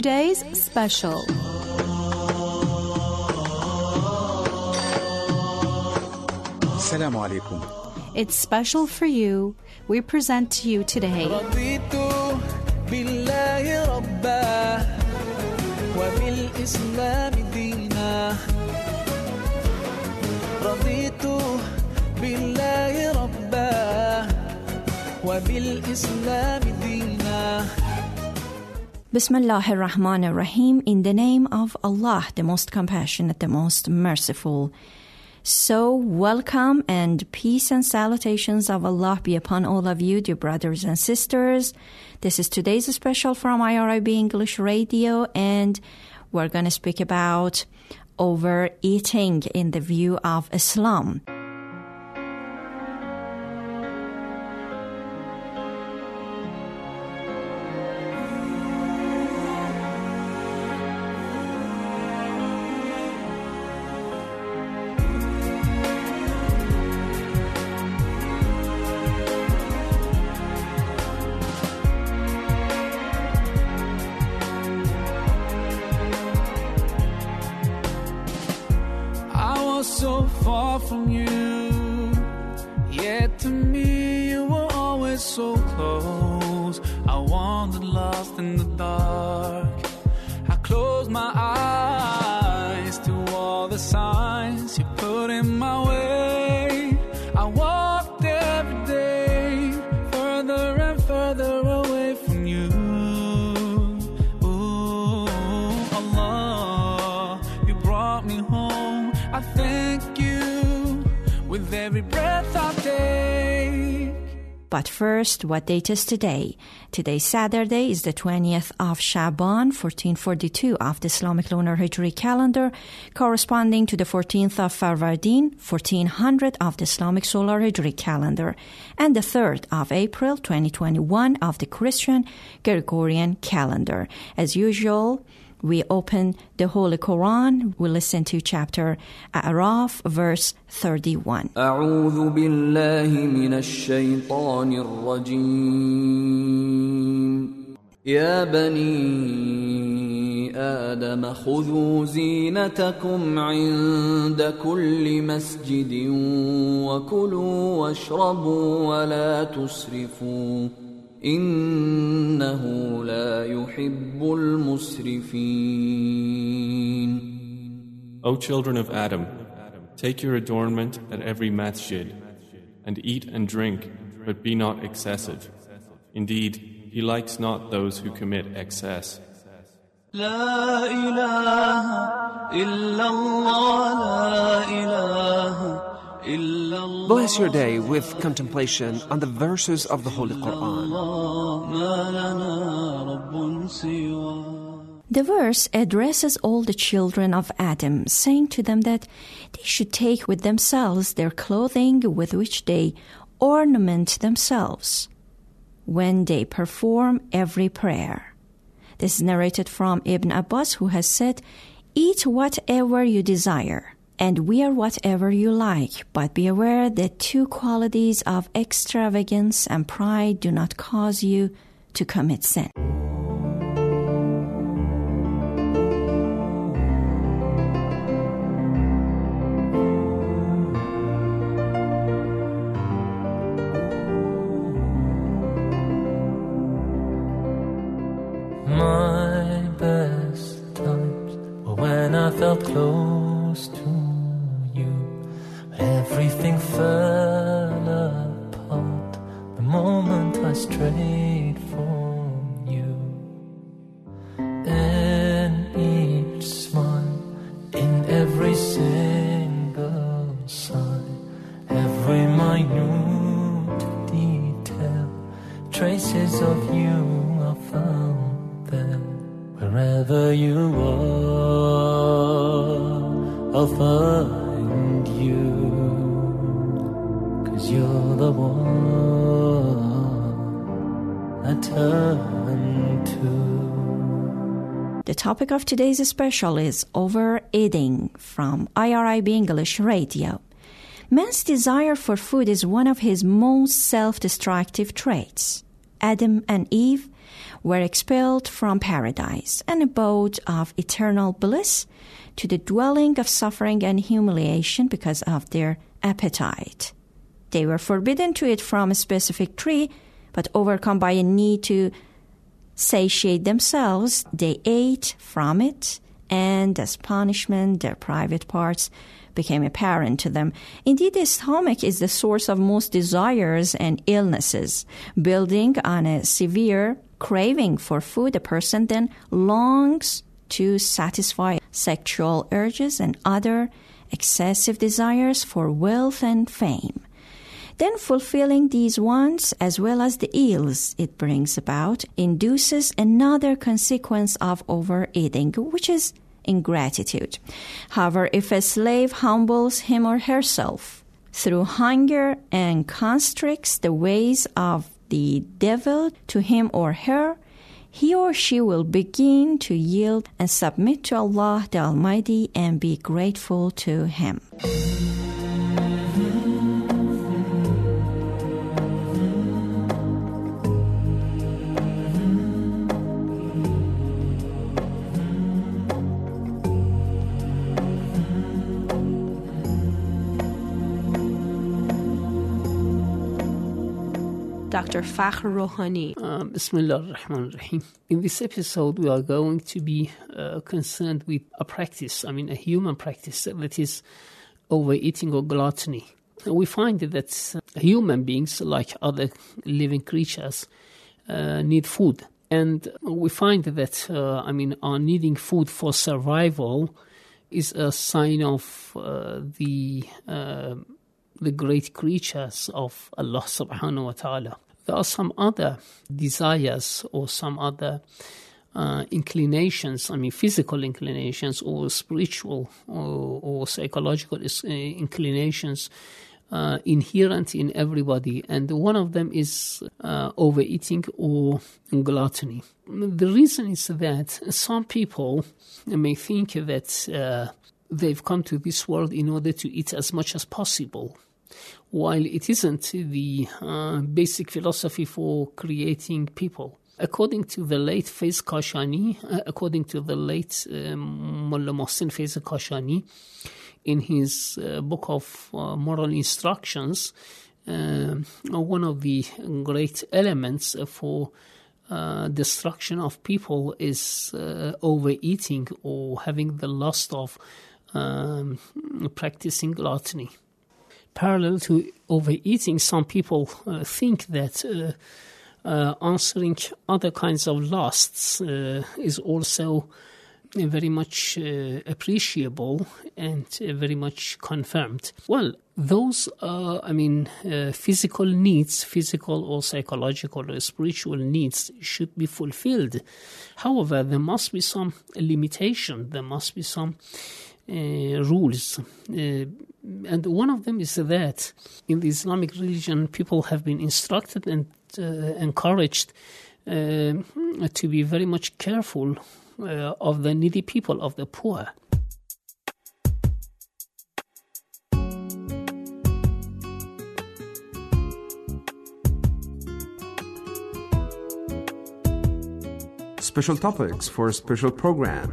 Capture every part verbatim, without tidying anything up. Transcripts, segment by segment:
today's special. Assalamu alaikum. It's special for you. We present to you today رضيت بالله ربا وبالإسلام دينا رضيت بالله ربا وبالإسلام دينا. Bismillah ar-Rahman ar-Rahim, in the name of Allah, the most compassionate, the most merciful. So, welcome and peace and salutations of Allah be upon all of you, dear brothers and sisters. This is today's special from I R I B English Radio, and we're going to speak about overeating in the view of Islam. So far from you, yet to me you were always so close. I wandered lost in the dark. I closed my eyes to all the signs you put in my way. I walked every day further and further away from you. Ooh, Allah, you brought me home. I thank you with every breath I take. But first, what date is today? Today's Saturday is the twentieth of Shaban, fourteen forty-two of the Islamic Lunar Hijri calendar, corresponding to the fourteenth of Farvardin, fourteen hundred of the Islamic Solar Hijri calendar, and the third of April, twenty twenty-one of the Christian Gregorian calendar. As usual, we open the Holy Quran. We listen to chapter A'raf, verse thirty-one. أعوذ بالله من الشيطان الرجيم. يا بني آدم خذوا زينتكم عند كل مسجد وكلوا واشربوا ولا تسرفوا إنه لا يحب المسرفين. O children of Adam, take your adornment at every masjid, and eat and drink, but be not excessive. Indeed, he likes not those who commit excess. لا إله إلا الله لا إله. Bless your day with contemplation on the verses of the Holy Quran. The verse addresses all the children of Adam, saying to them that they should take with themselves their clothing with which they ornament themselves when they perform every prayer. This is narrated from Ibn Abbas, who has said, "Eat whatever you desire and wear whatever you like, but be aware that two qualities of extravagance and pride do not cause you to commit sin." My best times were when I felt close to everything fell apart the moment I strayed from you. In each smile, in every single sigh, every minute detail, traces of you are found there. Wherever you are, I'll find you. You're the one I turn to. The topic of today's special is overeating from I R I B English Radio. Man's desire for food is one of his most self-destructive traits. Adam and Eve were expelled from paradise, an abode of eternal bliss, to the dwelling of suffering and humiliation because of their appetite. They were forbidden to eat from a specific tree, but overcome by a need to satiate themselves, they ate from it, and as punishment, their private parts became apparent to them. Indeed, the stomach is the source of most desires and illnesses. Building on a severe craving for food, a person then longs to satisfy sexual urges and other excessive desires for wealth and fame. Then fulfilling these wants, as well as the ills it brings about, induces another consequence of overeating, which is ingratitude. However, if a slave humbles him or herself through hunger and constricts the ways of the devil to him or her, he or she will begin to yield and submit to Allah the Almighty and be grateful to Him. Doctor Fakhr Rouhani. Uh, Bismillah ar-Rahman ar-Rahim. In this episode, we are going to be uh, concerned with a practice, I mean a human practice, that is overeating or gluttony. We find that uh, human beings, like other living creatures, uh, need food. And we find that, uh, I mean, our needing food for survival is a sign of uh, the... Uh, the great creatures of Allah subhanahu wa ta'ala. There are some other desires or some other uh, inclinations, I mean physical inclinations or spiritual or, or psychological uh, inclinations uh, inherent in everybody, and one of them is uh, overeating or gluttony. The reason is that some people may think that uh, they've come to this world in order to eat as much as possible, while it isn't the uh, basic philosophy for creating people. According to the late Faiz Kashani, uh, according to the late uh, Mullah Mohsin Faiz Kashani, in his uh, book of uh, moral instructions, uh, one of the great elements for uh, destruction of people is uh, overeating or having the lust of um, practicing gluttony. Parallel to overeating, some people uh, think that uh, uh, answering other kinds of lusts uh, is also uh, very much uh, appreciable and uh, very much confirmed. Well, those, uh, I mean, uh, physical needs, physical or psychological or spiritual needs should be fulfilled. However, there must be some limitation, there must be some Uh, rules. Uh, and one of them is that in the Islamic religion, people have been instructed and uh, encouraged uh, to be very much careful uh, of the needy people, of the poor. Special topics for a special program.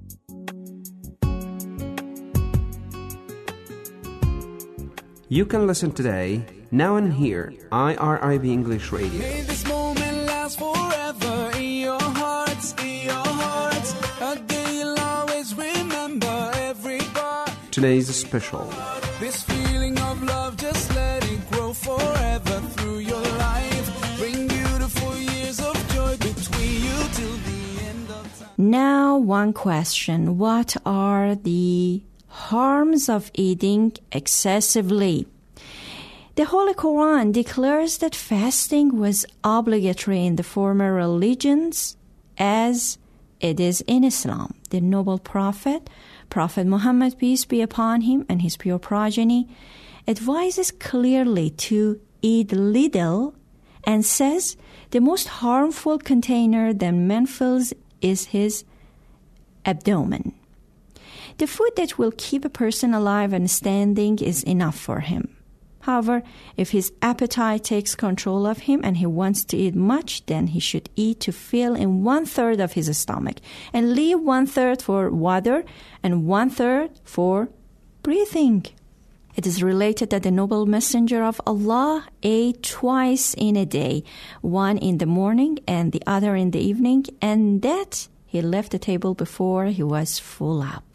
You can listen today, now and here, I R I B English Radio. May this moment last forever in your hearts, in your hearts. A day you'll always remember every bar. Today's special. This feeling of love, just let it grow forever through your life. Bring beautiful years of joy between you till the end of time. Now, one question. What are the harms of eating excessively? The Holy Quran declares that fasting was obligatory in the former religions as it is in Islam. The noble prophet, Prophet Muhammad, peace be upon him, and his pure progeny, advises clearly to eat little and says the most harmful container that man fills is his abdomen. The food that will keep a person alive and standing is enough for him. However, if his appetite takes control of him and he wants to eat much, then he should eat to fill in one-third of his stomach and leave one-third for water and one-third for breathing. It is related that the noble messenger of Allah ate twice in a day, one in the morning and the other in the evening, and that he left the table before he was full up.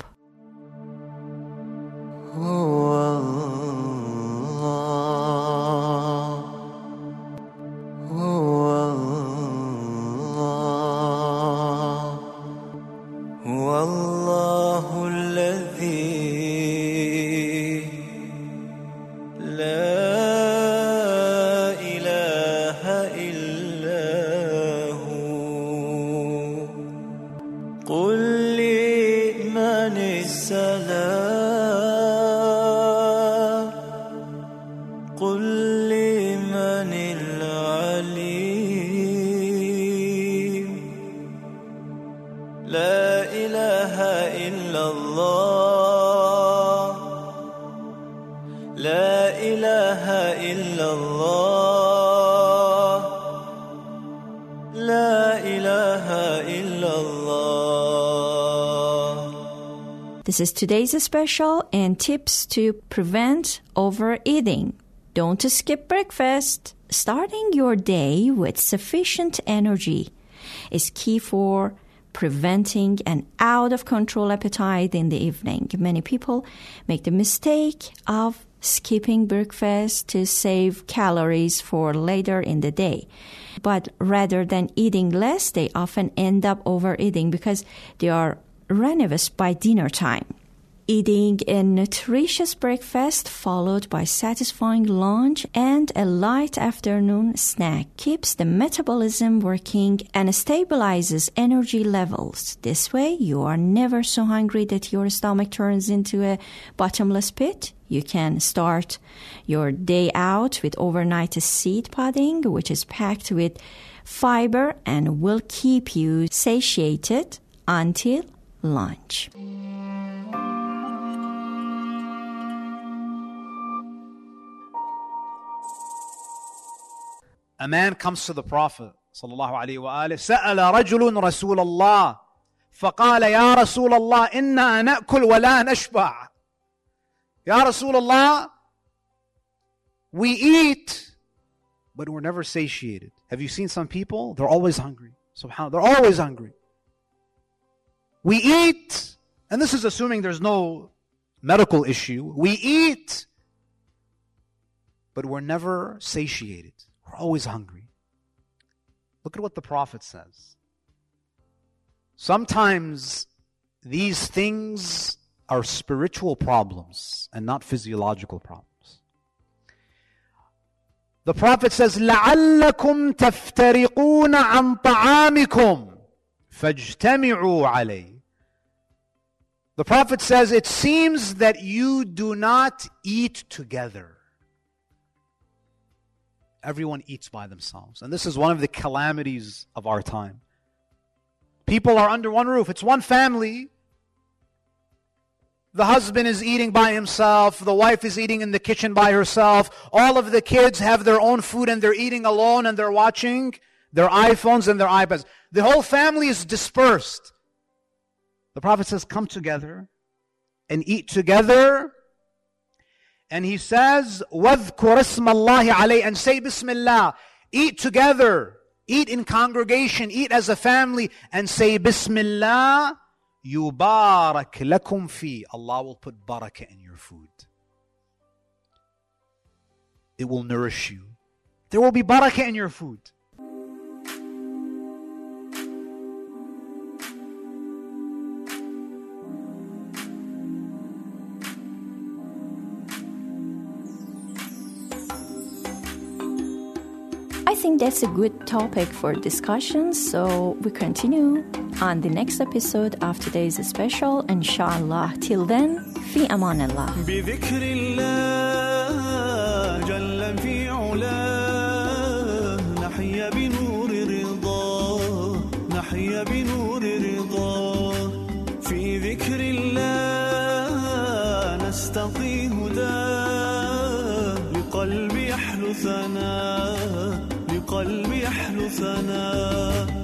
Oh, This is today's special and tips to prevent overeating. Don't skip breakfast. Starting your day with sufficient energy is key for preventing an out-of-control appetite in the evening. Many people make the mistake of skipping breakfast to save calories for later in the day. But rather than eating less, they often end up overeating because they are ravenous by dinner time. Eating a nutritious breakfast followed by satisfying lunch and a light afternoon snack keeps the metabolism working and stabilizes energy levels. This way, you are never so hungry that your stomach turns into a bottomless pit. You can start your day out with overnight seed pudding, which is packed with fiber and will keep you satiated until lunch. A man comes to the Prophet sallallahu alaihi wasallam. سأل رجل رسول الله فقال يا رسول الله إنا نأكل ولا نشبع. Ya Rasulullah, we eat, but we're never satiated. Have you seen some people? They're always hungry. Subhanallah, they're always hungry. We eat, and this is assuming there's no medical issue. We eat, but we're never satiated. We're always hungry. Look at what the Prophet says. Sometimes these things are spiritual problems and not physiological problems. The Prophet says, لَعَلَّكُمْ تَفْتَرِقُونَ عَنْ طَعَامِكُمْ فَاجْتَمِعُوا عَلَيْهِ. The Prophet says, it seems that you do not eat together. Everyone eats by themselves. And this is one of the calamities of our time. People are under one roof. It's one family. The husband is eating by himself. The wife is eating in the kitchen by herself. All of the kids have their own food and they're eating alone and they're watching their iPhones and their iPads. The whole family is dispersed. The Prophet says, come together and eat together. And he says, وَاذْكُرَ اسْمَ اللَّهِ عَلَيْهِ, and say Bismillah. Eat together. Eat in congregation. Eat as a family. And say Bismillah. يُبَارَكْ لَكُمْ فِي. Allah will put barakah in your food. It will nourish you. There will be barakah in your food. I think that's a good topic for discussion, so we continue on the next episode of today's special, inshallah. Till then, fi aman Allah. بذكر الله جل في علاه نحيا بنور رضاه نحيا بنور رضاه في ذكر الله نستقي هداه ثناء لقلبي يحلو ثناء